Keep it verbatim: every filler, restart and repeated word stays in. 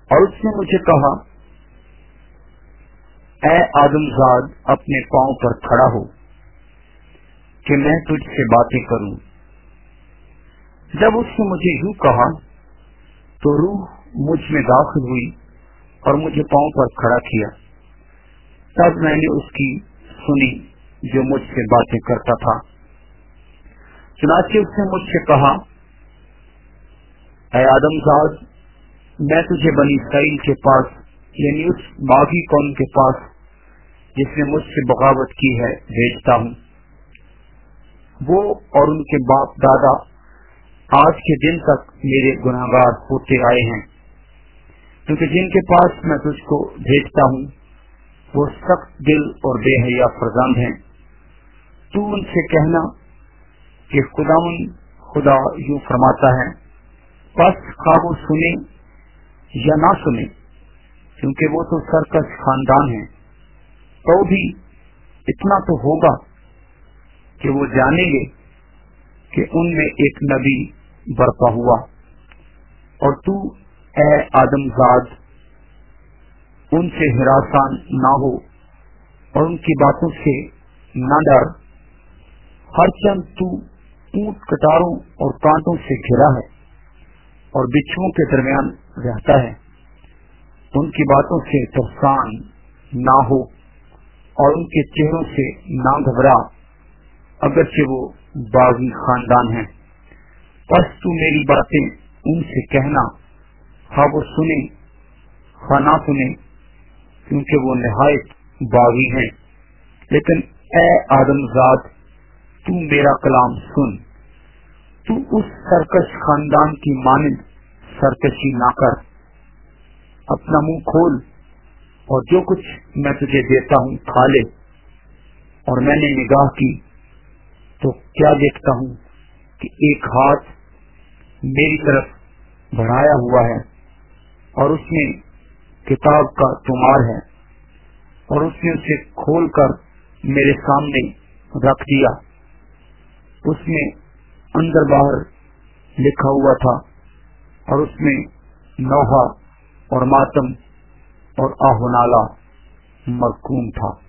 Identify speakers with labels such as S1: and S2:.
S1: اور اس نے مجھے کہا اے آدمزاد اپنے پاؤں پر کھڑا ہو کہ میں تجھ سے باتیں کروں۔ جب اس نے مجھے یوں کہا تو روح مجھ میں داخل ہوئی اور مجھے پاؤں پر کھڑا کیا۔ تب میں نے اس کی سنی جو مجھ سے باتیں کرتا تھا۔ چنانچہ اس نے مجھ سے کہا اے آدمزاد میں تجھے بنی اسرائیل کے پاس یعنی اس باغی قوم کے پاس جس نے مجھ سے بغاوت کی ہے بھیجتا ہوں۔ وہ اور ان کے باپ دادا آج کے دن تک میرے گناہگار ہوتے آئے ہیں، کیونکہ جن کے پاس میں تجھ کو بھیجتا ہوں وہ سخت دل اور بے حیا فرزند ہیں۔ تو ان سے کہنا کہ خداوند خدا یوں فرماتا ہے، پس خواہ وہ سنے یا نہ سنے، کیونکہ وہ تو سرکش خاندان ہیں، تو بھی اتنا تو ہوگا کہ وہ جانیں گے کہ ان میں ایک نبی برپا ہوا۔ اور تو اے آدمزاد ان سے ہراساں نہ ہو اور ان کی باتوں سے نہ ڈر، ہر چند تو اونٹ کٹاروں اور کانٹوں سے گھرا ہے اور بچھوؤں کے درمیان رہتا ہے۔ ان کی باتوں سے ترسان نہ ہو اور ان کے چہروں سے نہ گھبرا، اگرچہ وہ باغی خاندان ہیں۔ پس تو میری باتیں ان سے کہنا، خواہ وہ سنے خواہ نہ سنے، کیونکہ وہ نہایت باغی ہیں۔ لیکن اے آدمزاد تو میرا کلام سن، تو اس سرکش خاندان کی مانند سرکشی نہ کر، اپنا منہ کھول اور جو کچھ میں تجھے دیتا ہوں کھا لے۔ اور میں نے نگاہ کی تو کیا دیکھتا ہوں کہ ایک ہاتھ میری طرف بڑھایا ہوا ہے اور اس میں کتاب کا تومار ہے، اور اس نے اسے کھول کر میرے سامنے رکھ دیا۔ اس میں اندر باہر لکھا ہوا تھا اور اس میں نوحہ اور ماتم اور آہ و نالہ مرقوم تھا۔